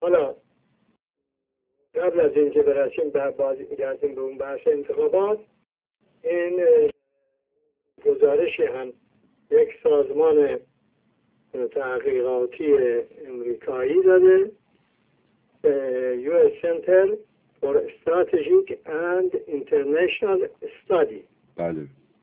حالا قبل از اینکه برسیم گردیم به اون بحث انتخابات، این گزارشی هم یک سازمان تحقیقاتی امریکایی داده، US Center for Strategic and International Study. بله.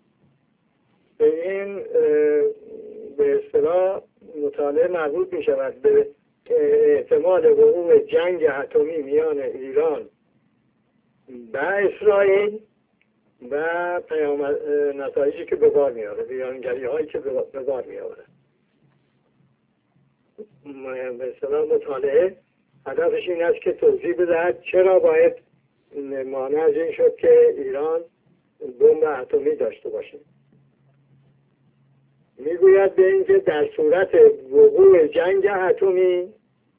این به اصطلاح مطالعه مربوط می شود به احتمال وقوع جنگ اتمی میان ایران و اسرائیل و نتایجی که به بار می آورد، ویرانگری هایی که به بار می آورد. به اصطلاح مطالعه هدفش این است که توضیح بدهد چرا باید مانع از این شد که ایران بمب اتمی داشته باشه. میگوید به اینکه در صورت وقوع جنگ اتمی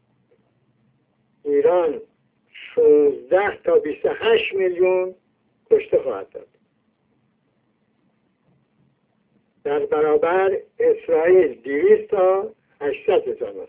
ایران 16 تا 28 میلیون کشته خواهد داد، در برابر اسرائیل 200 تا 800 هزار.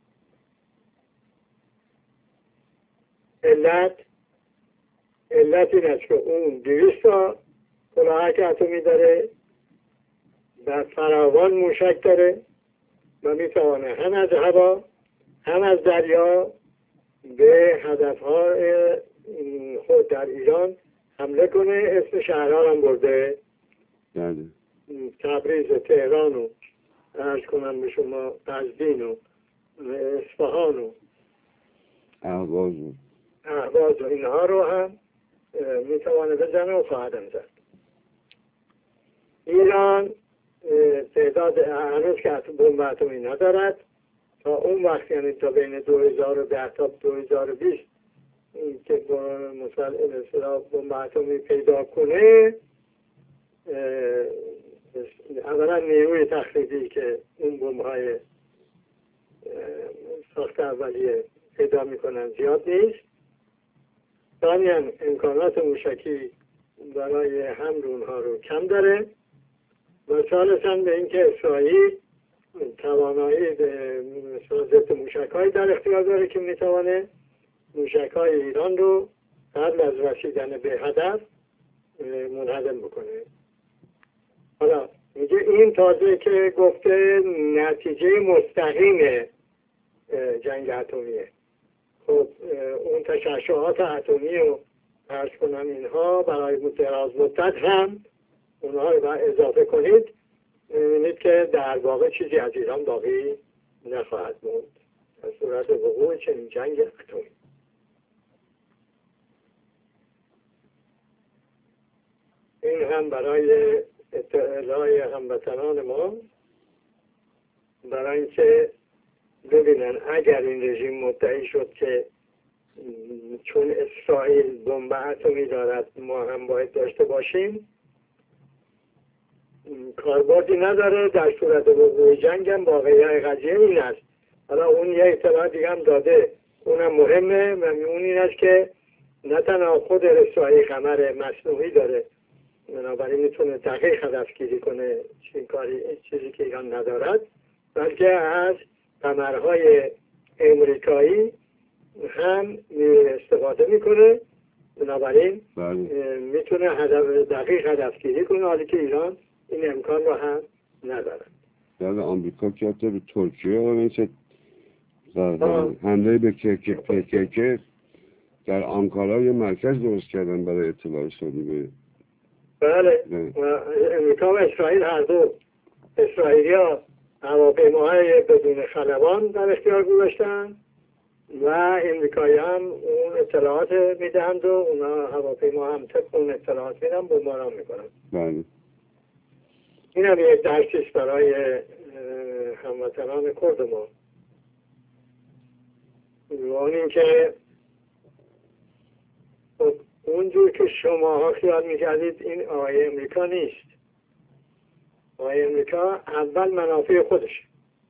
علت این است که اون 200 تا کلاهک اتمی داره و فراوان موشک داره و میتوانه هم از هوا هم از دریا به هدفهای خود در ایران حمله کنه. اسم شهرها هم برده، تبریز و تهران و عرض کنم به شما قزوین و اصفهان و اهواز و اینها رو هم میتوانه بزنه و خواهدم زد. ایران تعداد هنوز که بمب اتمی ندارد، تا اون وقت یعنی تا بین 2010 تا 2020 که مثلا بمب اتمی پیدا کنه، اولا نیروی تخریبی که اون بمب‌های ساخت اولیه پیدا میکنن زیاد نیست. ثانیاً امکانات موشکی برای حمل اونها رو کم داره و ثالثاً به اینکه اسرائیل توانایی ضد موشک‌هایی در اختیار داره که میتوانه موشک‌های ایران رو قبل از رسیدن به هدف منهدم بکنه. حالا میگه این تازه که گفته نتیجه مستقیم جنگ اتمیه. خب اون تشعشعات اتمی رو عرض کنم اینها برای دراز مدت هم اونها رو اضافه کنید، می‌بینید که در واقع چیزی از ایران باقی نخواهد موند در صورت وقوع چنین جنگ اتمی. این هم برای اطلاع هموطنان ما، برای اینکه ببینن اگر این رژیم مدعی شد که چون اسرائیل بمب اتمی دارد ما هم باید داشته باشیم، کاربردی نداره. در صورت وقوع جنگ هم واقعی قضیه این است. حالا اون یه اطلاع دیگه هم داده، اونم مهمه و اون این است که نه تنها خود اسرائیل قمر مصنوعی داره، بنابراین میتونه دقیق هدفگیری کنه چیزی که ایران ندارد، بلکه از قمرهای امریکایی هم استفاده میکنه، بنابراین میتونه دقیق هدفگیری کنه، حالی که ایران این امکان رو هم نداره. در آمریکا که حتی به ترکیه مثل حمله به KKK در آنکارا یه مرکز درست کردن برای اطلاع رسانی به بله. و امریکا و اسرائیل هر دو، اسرائیلی ها هواپیماهای بدون خلبان در اختیار گذاشتن و امریکایی هم اون اطلاعات میدهند و اونا هواپیما هم طبق اون اطلاعات میدن بمباران میکنن. بله. این هم یک درسیست برای هموطنان کرد ما. و اون این که اونجور که شما ها خیال میکردید این آقای امریکا نیست. آقای امریکا اول منافع خودش،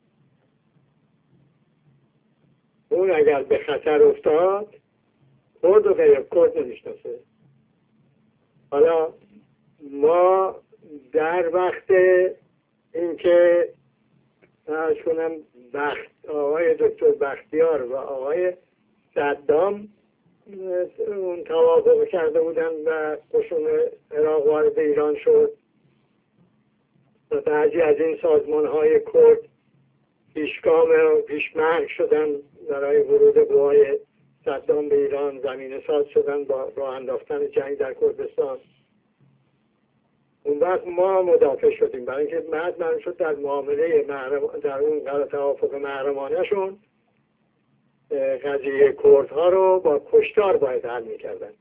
اون اگر به خطر افتاد کرد و غیر کرد نمیشناسه. حالا ما در وقت اینکه عرض کنم آقای دکتر بختیار و آقای صدام اون توافق کرده بودن و قشون عراق وارد ایران شد و بعضی از این سازمان های کرد پیشگام و پیشمرگ شدن برای ورود قوای صدام به ایران، زمینه ساز شدن با راه انداختن جنگ در کردستان. اون وقت ما مدافع شدیم برای اینکه من شد در معامله در اون توافق محرمانه‌شون قضیه کردها رو با کشتار باید حل می‌کردن.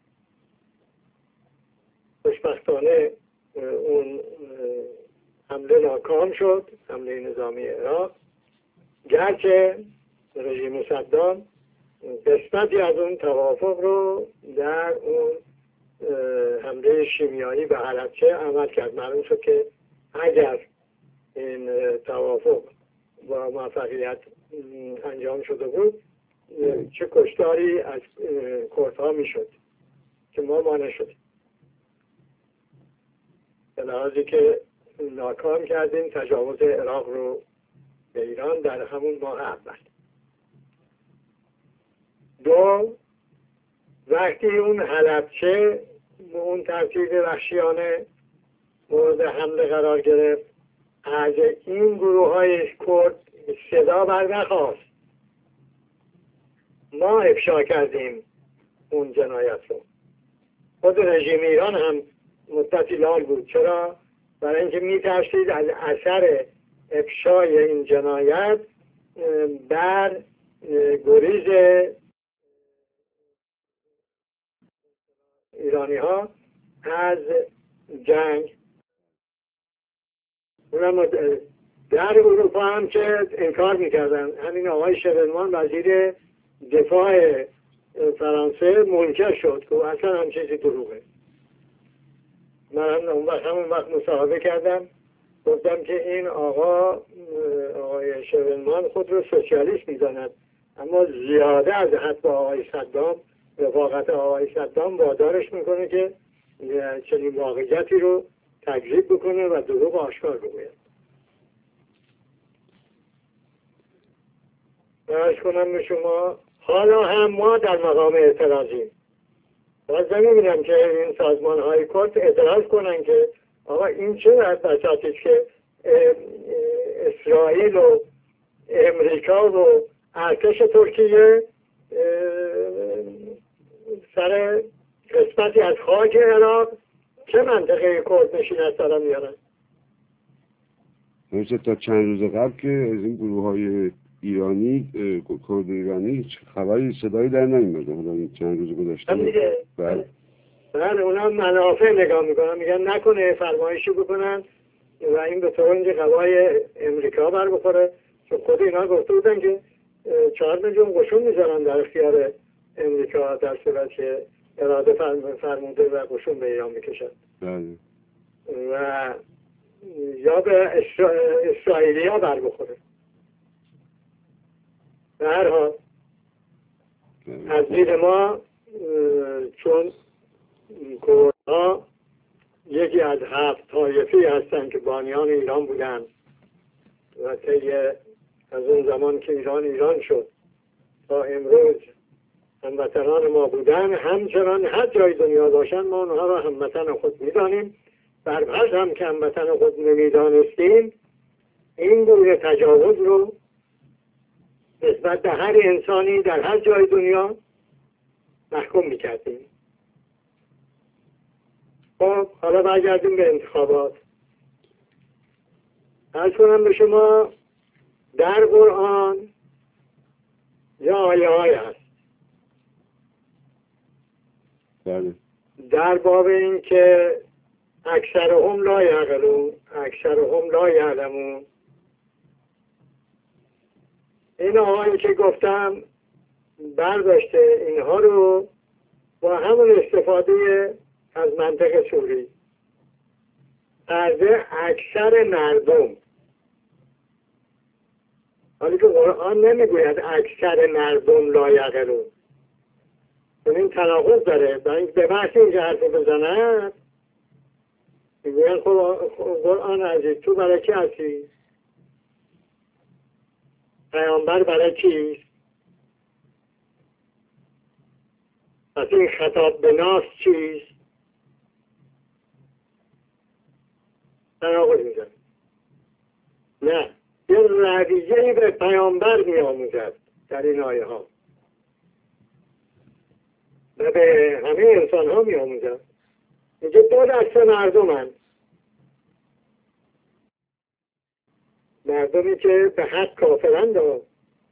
خوشبختانه اون حمله ناکام شد، حمله نظامی عراق، گرچه رژیم صدام قسمتی از اون توافق رو در اون حمله شیمیایی به حلبچه عمل کرد. معلوم شد که اگر این توافق با موفقیت انجام شده بود چه کشتاری از کردها میشد که ما مانع شدیم. به لحاظی که ناکام کردیم تجاوز عراق رو به ایران در همون ماه اول. دو، وقتی اون حلبچه اون ترتیب وحشیانه مورد حمله قرار گرفت، از این گروه های کرد صدا بر نخواست. ما افشا کردیم اون جنایت رو. خود رژیم ایران هم مدتی لال بود. چرا؟ برای اینکه می‌ترسید از اثر افشای این جنایت بر گریز ایرانی ها از جنگ. اونم در اروپا هم که انکار میکردن. همین آقای شرنمان وزیر دفاع فرانسه منکر شد که اصلا هم چیزی دروغه. من همون وقت مصاحبه کردم، گفتم که این آقای شرنمان خود رو سوسیالیست میداند، اما زیاده از حد با آقای صدام، رفاقت آقای صدام وادارش میکنه که چنین واقعیتی رو تکذیب بکنه و دروغ آشکار بگوید. عرض کنم به شما حالا هم ما در مقام اعتراضیم. باز نمیبینم که این سازمان های کرد اعتراض کنن که آقا این چه بساطی که اسرائیل و امریکا و ارتش ترکیه سر قسمتی از خاک عراق چه منطقه کرد نشین از دارن میارن. مثل تا چند روز قبل که از این گروه های ایرانی کرد ایرانی خبری صدایی در نمیاد. حالا این چند روز گذشته بله اونا منافع نگاه میکنن، میگن نکنه فرمایشی بکنن و این به طور اینجا قوای امریکا بر بخوره، چون خود اینا گفته بودن که 4 میلیون قشون میذارن در اختیار امریکا در صورت که اراده فرموده و قشون به ایران میکشن. بله. و یا به اسرائیلی ها بر بخوره. به هر حال از دید ما چون کردها یکی از 7 طایفی هستند که بانیان ایران بودند و طی از اون زمان که ایران شد تا امروز هموطنان ما بودن، همچنان هر جای دنیا باشن ما اونها را هموطن خود میدانیم. برپس هم که هموطن خود نمیدانستیم این گونه تجاوز رو نسبت به هر انسانی در هر جای دنیا محکوم میکردیم. خب حالا برگردیم به انتخابات. عرض کنم به شما در قرآن یا آیه های هست در باب این که اکثرهم لا یعقلون اکثرهم لا یعلمون. این آقایی که گفتم برداشته اینها رو با همون استفاده از منطق سوری از اکثر مردم، حالی که قرآن نمیگوید اکثر مردم لا یعقلون. این تناقض داره. به بحث اینجا حرف بزنن میگوین قرآن عزیز تو برای کی هستی؟ پیامبر برای کیست؟ این خطاب به ناس چیست؟ تناقض میزن. نه، یه رویه‌ای به پیامبر می‌آموزد در این آیه ها و به همه انسان ها می‌آموزد. میگه دو دسته مردمن، مردمی که به حق کافرند و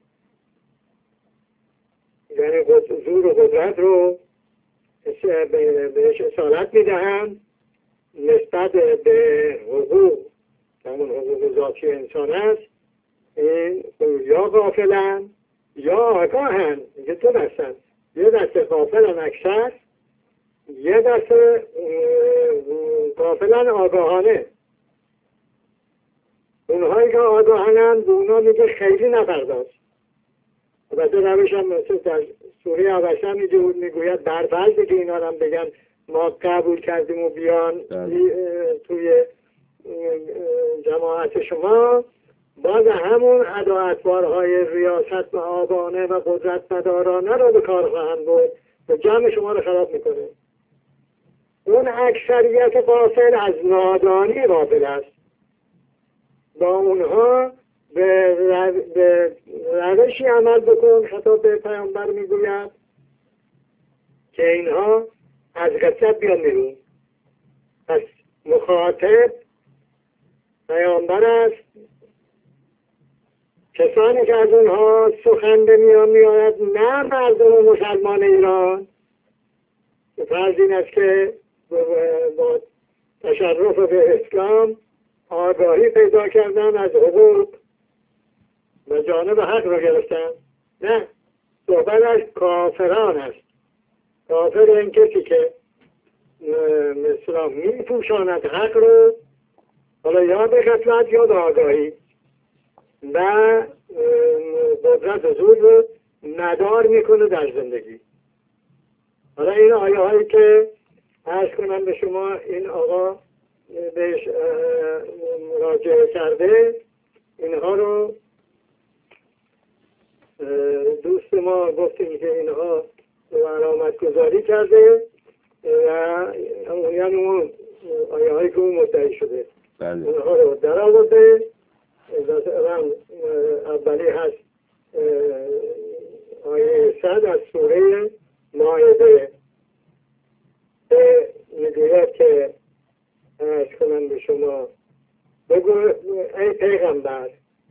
یعنی زور و قدرت رو بهش اصالت میدهند نسبت به حقوق، همون حقوق ذاتی انسان است. این یا غافلن یا آگاهن. میگه تو دستن، یه دسته غافلن اکثر، یه دسته غافلن آگاهانه. اونهایی که آگاهانن به اونا میگه خیلی نپرداز. البته روش هم مثل در سوره حبشه میگوید در فرضی که اینا هم بگن ما قبول کردیم و بیان توی جماعت شما، باز همون اداعتبارهای ریاست و آبانه و قدرت مدارانه رو به کار خواهند بود و جمع شما رو خراب میکنه. اون اکثریت غافل از نادانی غافل است. با اونها به روشی عمل بکن. خطاب به پیامبر میگوید که اینها از غفلت بیان بیرون. پس مخاطب پیامبر است. کسانی که از اونها سخن به میان میآید نه مردم مسلمان ایران، فرض این است که با تشرف به اسلام آگاهی پیدا کردن از حقوق و جانب حق رو گرفتن. نه، صحبت از کافران است. کافر این کسی که مثلا می پوشاند حق رو، حالا یا به غفلت یا به آگاهی، و قدرت و زور رو ندار میکنه در زندگی. حالا این آیه هایی که عرض کنم به شما این آقا بهش مراجعه کرده، اینها رو دوست ما گفتیم که اینها رو علامت گذاری کرده و یعنی اون آیه هایی که اون مدعی شده اونها رو در آورده. اولی هست آیه 100 از سوره مائده، میگوید که عرض کنم به شما بگو ای پیغمبر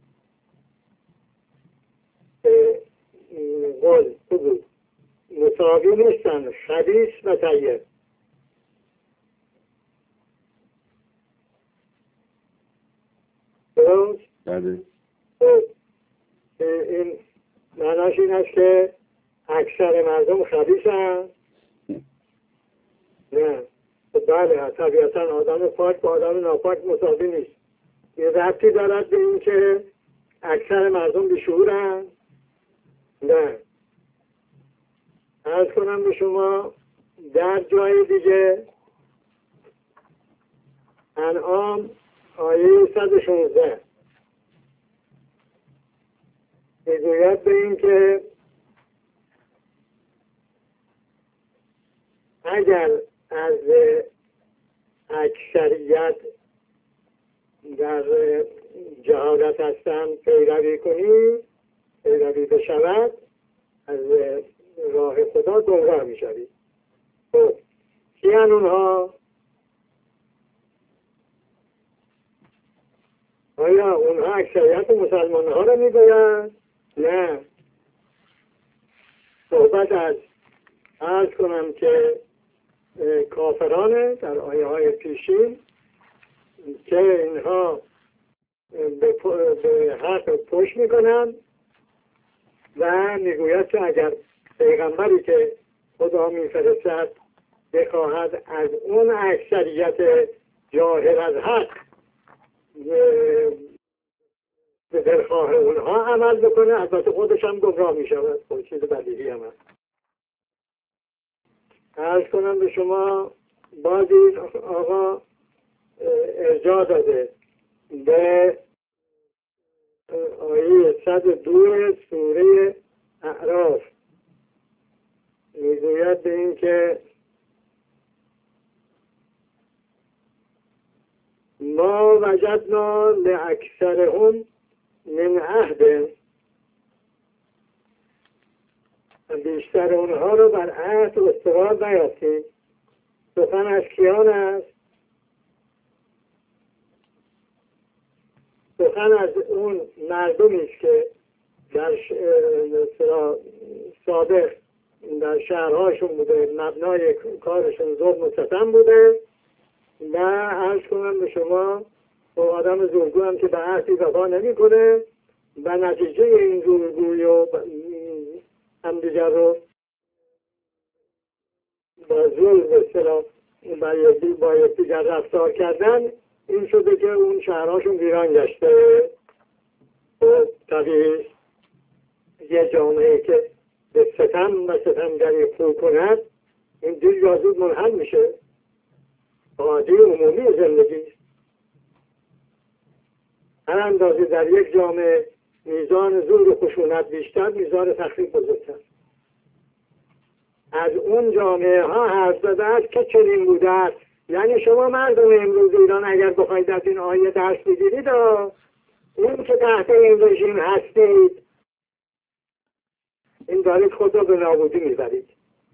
قل بگو مساوی نیستن خبیث و طیب. بله. این معناش این است که اکثر مردم خبیثن؟ نه. بله، طبیعتا آدم پاک با آدم ناپاک مساوی نیست. یه ربطی دارد به این که اکثر مردم بیشعورن؟ نه. عرض کنم به شما در جای دیگه انعام آیه 116 میگوید به این که اگر از اکثریت در جهالت هستن پیروی کنی، پیروی بشود، از راه خدا گمراه میشوی. خب کیان اونها؟ آیا اونها اکثریت مسلمان ها رو میگویند؟ نه. صحبت از عرض کنم که کافرانه در آیه های پیشین که اینها به حق پشت میکنند و میگوید که اگر پیغمبری که خدا میفرستد بخواهد از اون اکثریت جاهل از حق به دلخواه اونها عمل بکنه، البته خودش هم گمراه میشود. خود چیز بدیهی هم هست. عرض کنم به شما بازی آقا ارجاع داده به آیه 102 سوره اعراف، میگوید به این که این عهد بیشتر اونها رو بر عهد استوار نیافتیم. سخن از کیان است؟ سخن از اون مردمی است که در سابق در شهرهاشون بوده، مبنای کارشون ظلم و ستم بوده و عرض کنم به شما و آدم زورگو هم که به عهدی وفا نمی‌کنه و نتیجه این زورگویی و همدیگر رو با ظلم به اصطلاح با یکدیگر رفتار کردن این شده که اون شهرهاشون ویران گشته. و طبیعی یه جامعه که به ستم و ستمگری فرو کند این دیر یا زود منحل میشه. عادی عمومی زندگی هر اندازه در یک جامعه میزان زور و خشونت بیشتر، میزان تخریب بزرگتر. از اون جامعه ها حرف زده است که چنین بوده است. یعنی شما مردم امروز ایران اگر بخواید از این آیه درس بگیرید، این که تحت این رژیم هستید این دارید خود را به نابودی میبرید.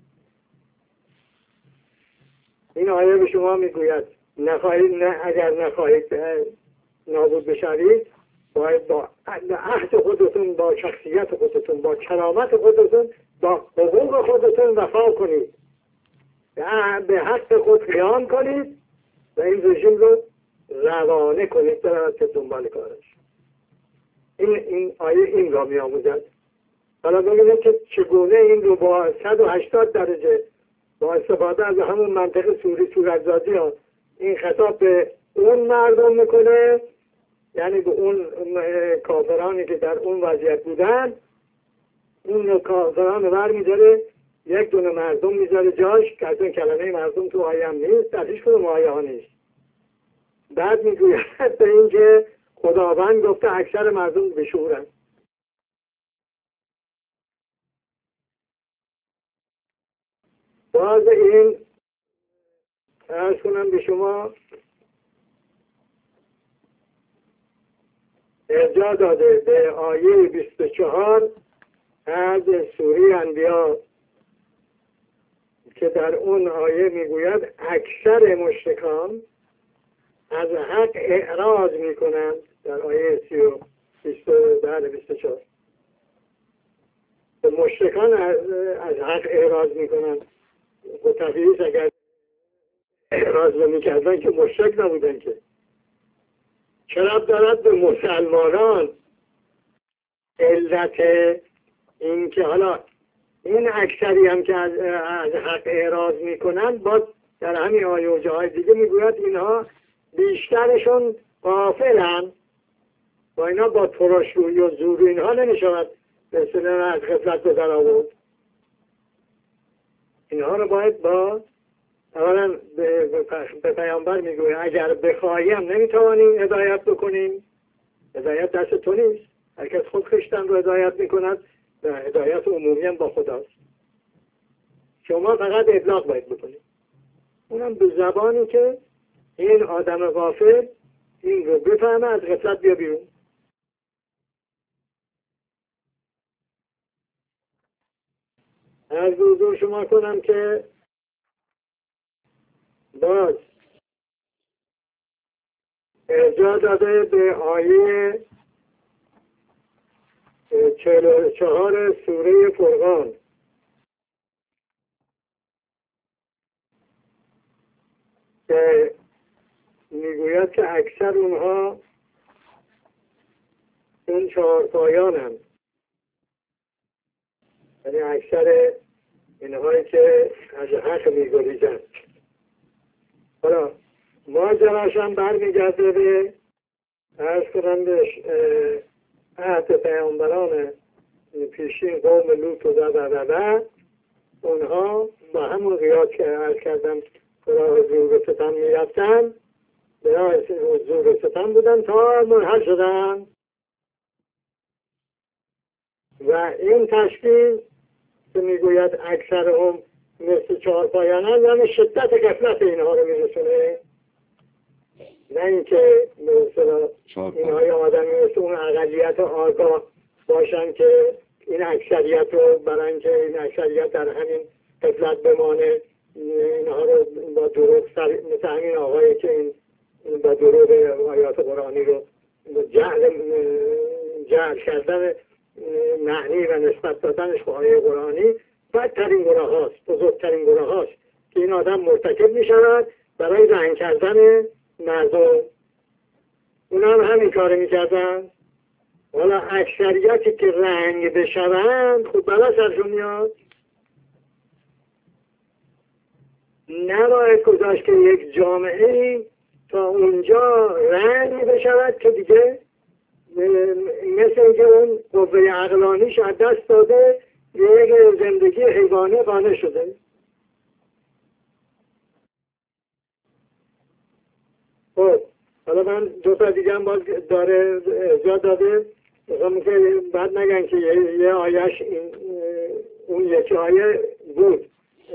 این آیه به شما میگوید اگر نخواهید نابود بشوید باید با عهد خودتون، با شخصیت خودتون، با کرامت خودتون، با حقوق خودتون وفا کنید، به حق خود قیام کنید و این رژیم رو روانه کنید در دنبال کارش. این آیه این را می آموزد. حالا ببینید که چگونه این رو با 180 درجه با استفاده از همون منطق صورتزادی ها این خطاب به اون مردم میکنه، یعنی به اون کافرانی که در اون وضعیت بودن. اون کافران بر میذاره، یک دونه مردم میذاره جاش که از این کلمه مردم تو آیه هم نیست، در هیچ کدوم آیه ها نیست. بعد میگوید به این که خداوند گفته اکثر مردم بشورن. باز این عرض کنم به شما ارجاع داده به آیه 24 از سوره انبیاء که در اون آیه میگوید اکثر مشرکان از حق اعراض میکنند. در آیه 24 مشرکان از حق اعراض میکنند. و طبیعیست اگر اعراض نمیکردن که مشرک نبودن که. چرا دارد به مسلمانان؟ علت این که حالا این اکثری هم که از حق اعراض میکنن باز در همین آیه و جاهای دیگه میگوید اینها بیشترشون غافلن و اینا با تراشرویی و زور اینها نمیشود مثلا از غفلت به در آورد. اینها رو باید با اولا به پیامبر میگوید اگر بخواهیم نمیتوانیم هدایت بکنیم، هدایت دست تو نیست، هر کس خود خشتن رو هدایت میکند و هدایت عمومی هم با خداست. شما فقط ابلاغ باید بکنید، اونم به زبانی که این آدم غافل این رو بفهمه از غفلت بیا بیرون. از حضور شما کنم که باز ارجاع داده به آیه 44 سوره فرقان که میگوید که اکثر اونها اون چهار پایان هم، یعنی اکثر اینهایی که از حق میگریزند. حالا ماجراش هم برمیگرده به عرض کنم به عهد پیامبران پیشین قوم لوط و اونها با همون قیاد که عرض کردم راه زور و ستم میرفتن، به راه زور و ستم بودن تا منحل شدن. و این تشکیل که میگوید اکثر هم مثل چهار پایانن، یعنی شدت غفلت اینها رو میرسونه. نه اینکه مثلا چاپ اینهای آدمی مثل اون اقلیت آگاه باشن که این اکثریت رو برای اینکه این اکثریت در همین قفلت بمانه اینها رو با دروغ مثل همین آقایی که این با دروغ آیات قرآنی رو جعل کردن معنی و نسبت دادنش به آیه قرآنی بدترین گناه هاست، بزرگترین گناه هاست که این آدم مرتکب می شود برای رنگ کردن مردم. اونا هم همین کار می کردن. حالا اکثریتی که رنگ بشوند خود بلا سرشون میاد. نباید گذاشت که یک جامعه تا اونجا رنگ بشود که دیگه مثل اینکه اون قوه عقلانیش از دست داده یک زندگی حیوانی قانع شده. خب حالا من دو تا دیگه هم باز داره ارجاع داده، میخوام که بعد نگن که یه آیش اون یکی آیه بود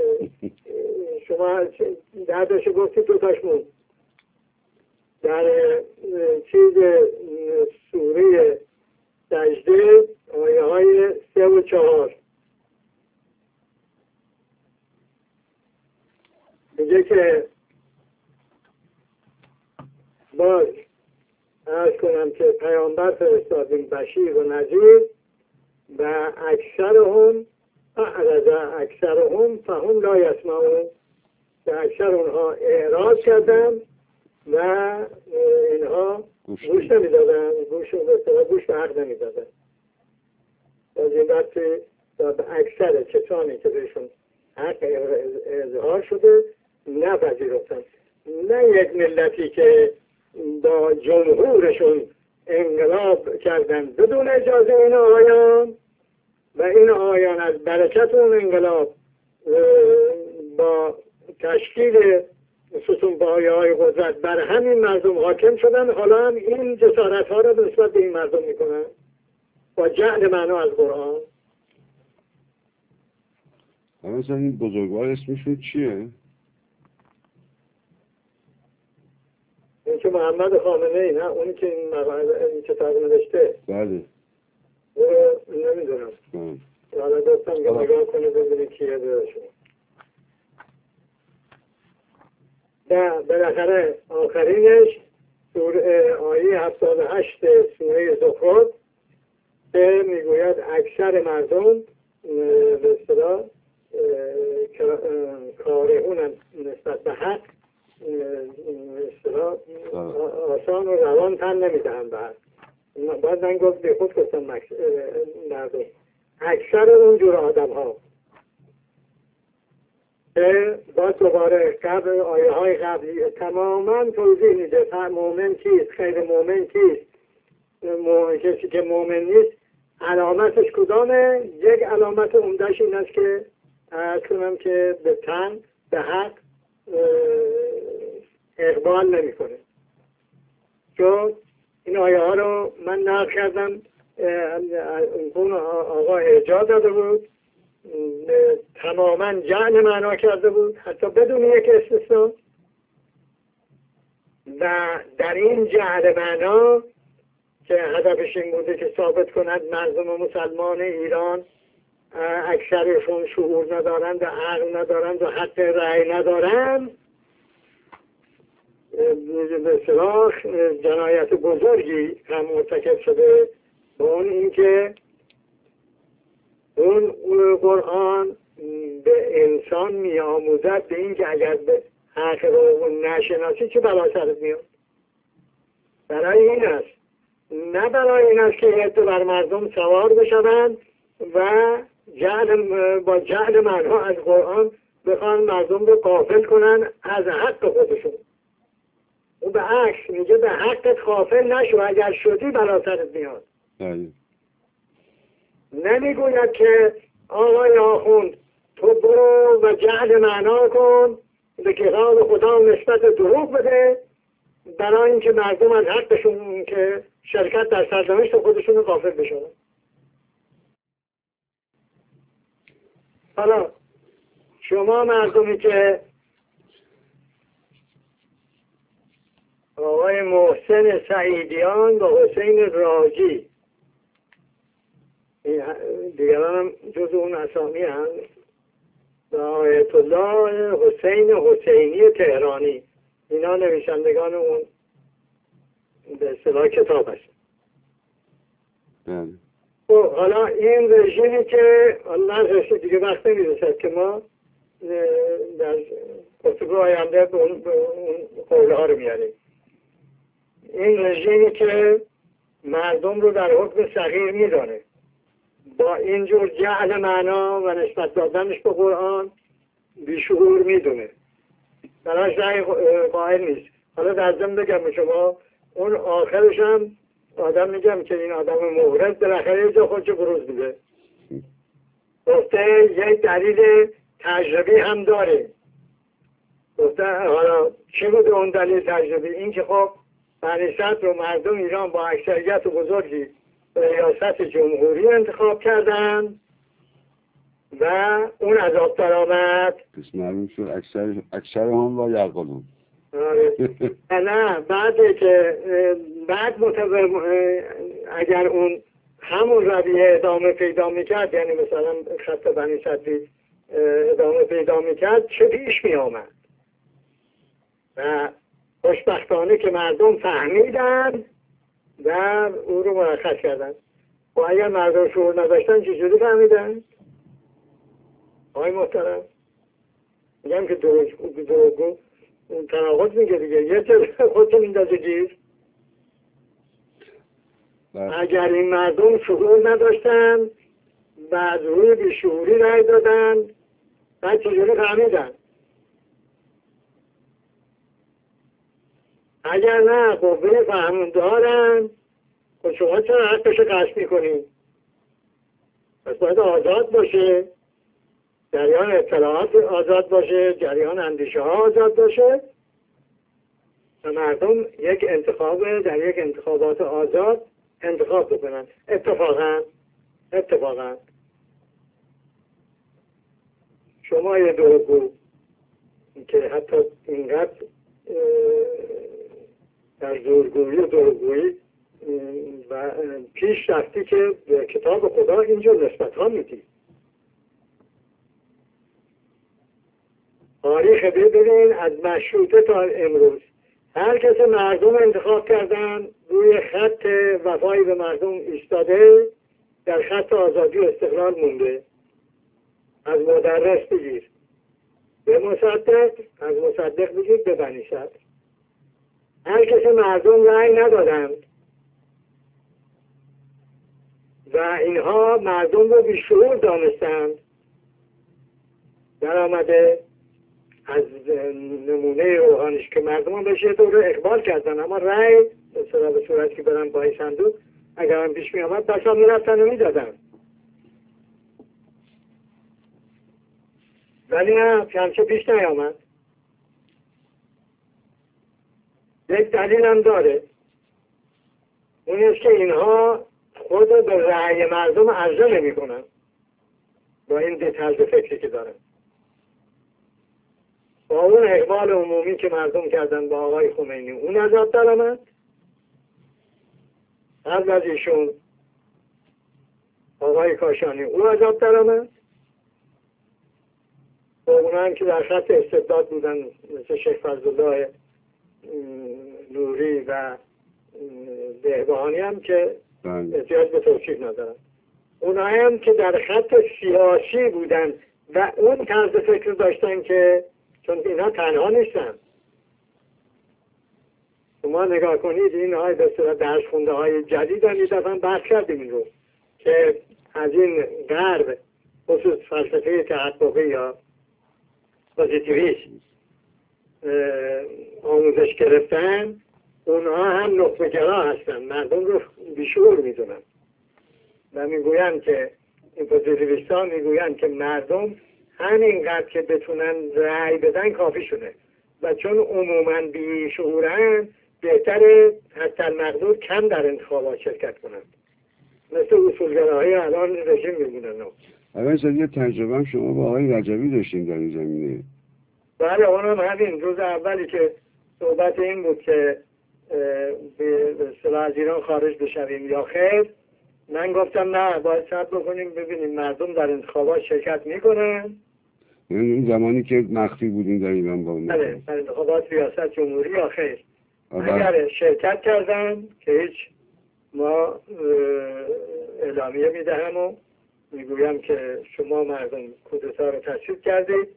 شما دردشو گفتی دو تاش بود در چیز سوره سجده آیه های 3 و 4 میگه که باز عرض کنم که پیامبر فرستادیم بشیر و نذیر و اکثرهم فهم لا یسمعون، که اکثر اونها اعراض کردن و اینها گوش نمیدادن، گوش به حق نمیدادن. از این وقتی به اکثر کسانی که بهشون حق اظهار شده نپذیرفتن. نه یک ملتی که با جمهورشون انقلاب کردن بدون اجازه این آیان و این آیان از برکت اون انقلاب با تشکیل ستون پایه های قدرت بر همین مردم حاکم شدن، حالا هم این جسارت ها را نسبت به این مردم میکنن با جهل معنا از قرآن. مثلا این بزرگوار اسمشون چیه؟ این که محمد خامنه ای، نه اونی که این کتاب نوشته. بله نمیدونم. حالا دوستم که نگاه کنه ببینید کیه برشون. بالاخره آخرینش آیه 78 سوره زخرف که میگوید اکثر مردم به اصطلاح کارهون نسبت به حق آسان و روان تن نمیدهند به حق. باید من گفت به خود گفتم مردم اکثر اونجور آدم ها باید دوباره قبل آیه های قبلی تماما توضیح میده مومن کیست، خیر مومن کیست، کسی که مومن نیست علامتش کدامه. یک علامت عمدهش این است که عرض کنم که به تن به حق اقبال نمی کنه. چون این آیه ها رو من نقل کردم، اون آقا ارجاع داده بود، تماما جعل معنا کرده بود حتی بدون یک استثنا، و در این جعل معنا که هدفش این بوده که ثابت کند مردم مسلمان ایران اکثرشون شعور ندارند و عقل ندارند و حق رأی ندارند، به اصطلاح جنایت بزرگی هم مرتکب شده با اون اینکه اون قرآن به انسان میآموزد به اینکه اگر به حق رو نشناسی چه بلا سرت میاد. برای این است، نه برای این است که یه بر مردم سوار بشوند و با جهل معنها از قرآن بخوان مردم رو غافل کنن از حق خودشون. او به عکس میگه به حقت غافل نشو، اگر شدی بلا سرت میاد. نمیگوید که آقای آخوند تو برو و جهل معنا کن، به کتاب خدا نسبت دروغ بده برای اینکه مردم از حقشون که شرکت در سرنوشت خودشون رو غافل بشن. حالا شما مردمی که آقای محسن سعیدیان و حسین راجی، دیگران هم جز اون اسامی هم، و آیت الله حسین حسینی تهرانی. اینا نویسندگان اون به اصطلاح کتاب هست. خب حالا این رژیمی که الله دیگه وقت نمیرسد که ما در گفتگو آینده به اون قوله ها رو میاریم. این رژیمی که مردم رو در حکم صغیر میدانه، با اینجور جهل معنا و نسبت دادنش به قرآن بیشعور میدونه، براش رأی قائل نیست. حالا در ضمن بگم به شما اون آخرش هم آدم میگم که این آدم مورد بالاخره یه جا خودشو بروز میده. گفته یک دلیل تجربی هم داره. گفته حالا چی بوده اون دلیل تجربی؟ این که خب بنی صدر رو مردم ایران با اکثریت بزرگی به ریاست جمهوری انتخاب کردن و اون از آب در آمد. پس معلوم شد اکثر هم با یعقلون. نه بعد اگر اون همون رویه ادامه پیدا میکرد، یعنی مثلا خط بنی صدری ادامه پیدا میکرد، چه پیش می آمد؟ و خوشبختانه که مردم فهمیدن و او رو مرخص کردن. و اگر مردم شعور نداشتن چجوری فهمیدن؟ آقای محترم میگم که دروغگو اون تناقض میگه دیگه، یه چیز خودتون میندازه گیر. اگر این مردم شعور نداشتن بعد روی بیشعوری رای دادن، بعد چجوری فهمیدن؟ اگر نه قوه فهم دارن، خب شما چرا حقش قصد میکنید؟ پس باید آزاد باشه، جریان اطلاعات آزاد باشه، جریان اندیشه ها آزاد باشه و مردم یک انتخاب در یک انتخابات آزاد انتخاب بکنن. اتفاقا شما یه دروغگو که حتی اینقدر در زورگویی و دروغگویی و پیش رفتی که به کتاب خدا اینجور نسبت ها میدی. تاریخ ببینین از مشروطه تا امروز هر کس مردم انتخاب کردن روی خط وفایی به مردم ایستاده، در خط آزادی و استقلال مونده. از مدرس بگیر به مصدق، از مصدق بگیر به بنی صدر. هر کس مردم رأی ندادند و اینها مردم رو بیشعور دانستند، در آمده از نمونه روحانیش که مردم بهش یه دور اقبال کردن، اما رأی به صورت که برن پای صندوق اگر هم پیش می آمد بسا می رفتن و می دادن. ولی نه، همچه پیش نیامد. یک دلیل هم داره، اون است که اینها خود به رأی مردم عرضه نمی کنن با این طرز فکری که دارن. با اون اقبال عمومی که مردم کردن با آقای خمینی، اون از آب در آمد. قبل از ایشون آقای کاشانی، اون از آب در آمد. و اون هم که در خط استبداد بودن مثل شیخ فضلالله نوری و بهبهانی هم که احتیاج به توصیف ندارن. اون هم که در خط سیاسی بودن و اون طرز فکر داشتن که چون اینا تنها نیستن. شما نگاه کنید این های به صورت درس خونده های جدید هم یه دفعه بحث کردیم این رو که از این غرب خصوص فلسفه تحققی یا پوزیتیویسم آموزش گرفتن، اونها هم نخبه‌گرا هستن، مردم رو بیشعور میدونن و میگوین که این پوزیتیویست‌ها میگوین که مردم همینقدر که بتونن رأی بدن کافی شده و چون عموما بیشعورن بهتره حتی المقدور کم در انتخابات شرکت کنن، مثل اصولگراهای الان رژیم میمونن. اول یه تجربه هم شما با آقای رجبی داشتین در این زمینه. بله، اونم همین روز اولی که صحبت این بود که به اصطلاح از ایران خارج بشویم یا خیر. من گفتم نه، باید صبر بکنیم ببینیم مردم در انتخابات شرکت میکنن. یعنی اون زمانی که مخفی بودین در ایران با اون بله، در انتخابات ریاست جمهوری یا خیر. آره. اگر شرکت کردن که هیچ، ما اعلامیه میدهم و میگویم که شما مردم کودتا رو تصویب کردید،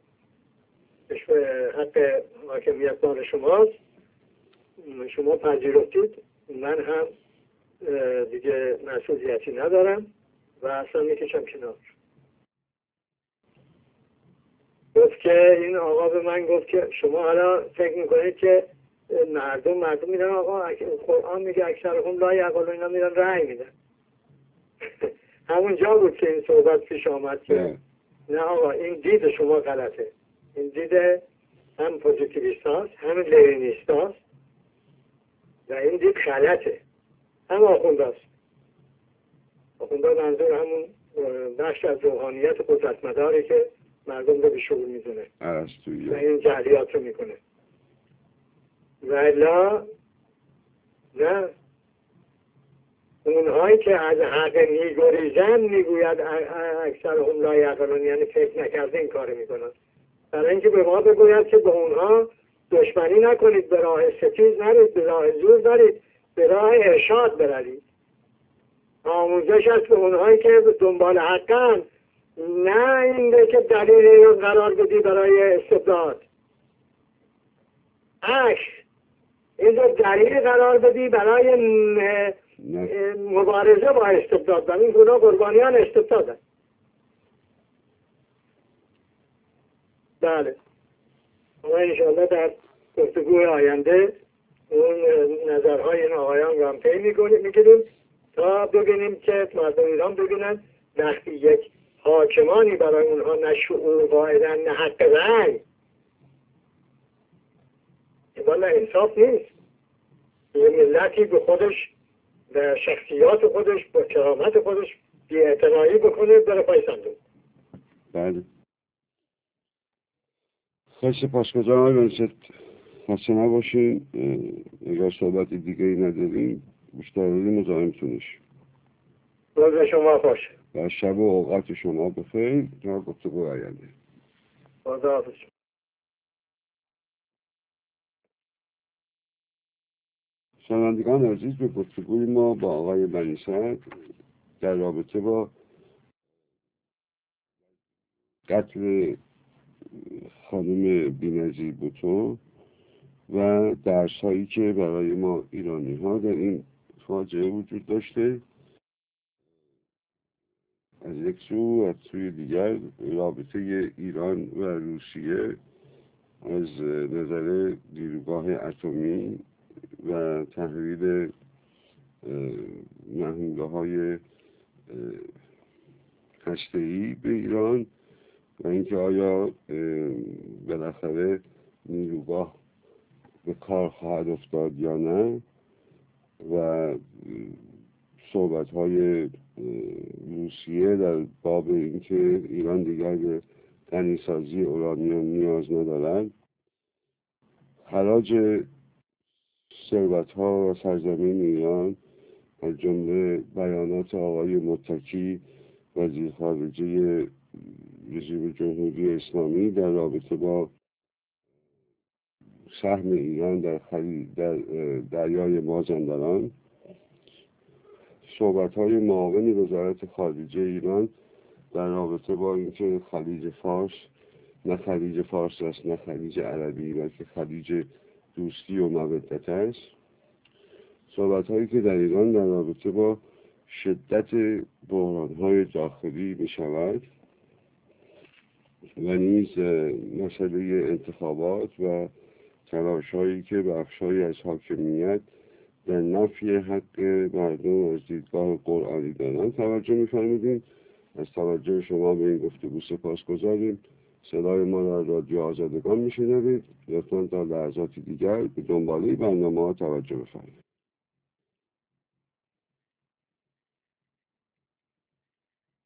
حق حاکمیت مال شماست، شما پذیرفتید، من هم دیگه مسئولیتی ندارم و اصلا میکشم کنار. گفت که این آقا به من گفت که شما حالا فکر میکنید که مردم میرن، آقا قرآن میگه اکثرهم لا یعقلون، اینا میرن رأی میدن. همونجا بود که این صحبت پیش آمد که نه آقا، این دید شما غلطه، این دید هم پوزیتیویست هاست هم لنینیست هاست و این دید غلطه، هم آخونده هست. آخونده منظور همون بخش از روحانیت قدرتمداری که مردم رو به شعور میدونه و این جهلیات رو میکنه. و الا نه، اونهایی که از حق میگریزن میگوید اکثرهم لا یعقلون، یعنی فکر نکرده این کار میکنن. برای اینکه به ما بگوید که به اونها دشمنی نکنید، به راه ستیز نرید، به راه زور نرید، به راه ارشاد بروید. آموزش است به اونهایی که دنبال حقن، نه اینه که دلیل رو قرار بدی برای استبداد. این رو دلیل قرار بدی برای مبارزه با استبداد. و این گناه قربانیان استبداد هست. بله، ما انشاءالله در گفتگوی آینده اون نظرهای این آقایان رو هم پی میگیریم تا ببینیم که مردم ایران ببینن وقتی یک حاکمانی برای اونها نه شعور قائلن نه حق رأی، والا انصاف نیست. یه ملتی به خودش، به شخصیات خودش، به کرامت خودش بی‌اعتنایی بکنه بره پای صندوق. بله، خیلی سپاسگزارم آقای بنیست، خسته نباشین. اگر صحبت دیگه ای نداریم بیشتری مزاحمتونش. روز شما خوش و شب و اوقات شما بخیر تا گفتگو آینده. خداحافظ. شنوندگان عزیز، به گفتگوی ما با آقای بنیست در رابطه با قتل خانم بی‌نظیر بوتو و درس هایی که برای ما ایرانی ها در این فاجعه وجود داشته، از یک سو از سوی دیگر رابطه ایران و روسیه از نظر نیروگاه اتمی و تحویل محموله های هسته‌ای به ایران و اینکه آیا بالاخره نیروگاه به کار خواهد افتاد یا نه، و صحبت های روسیه در باب اینکه ایران دیگر به غنیسازی اورانیوم نیاز ندارد، خراج ثروت ها و سرزمین ایران، از جمله بیانات آقای متکی وزیر خارجه رژیم جمهوری اسلامی در رابطه با سهم ایران در دریای مازندران، صحبت‌های معاون وزارت خارجه ایران در رابطه با اینکه خلیج فارس نه خلیج فارس است نه خلیج عربی، بلکه خلیج دوستی و مودت است، صحبت‌هایی که در ایران در رابطه با شدت بحران‌های داخلی می‌شود و نیز مسئله انتخابات و تلاش‌هایی که بخش‌هایی از حاکمیت در نفی حق مردم از دیدگاه قرآنی دارند توجه می‌فرمودیم. از توجه شما به این گفتگو سپاسگزاریم. صدای ما را رادیو آزادگان می‌شنوید. لطفاً تا لحظاتی دیگر به دنباله برنامه‌ها توجه بفرمایید.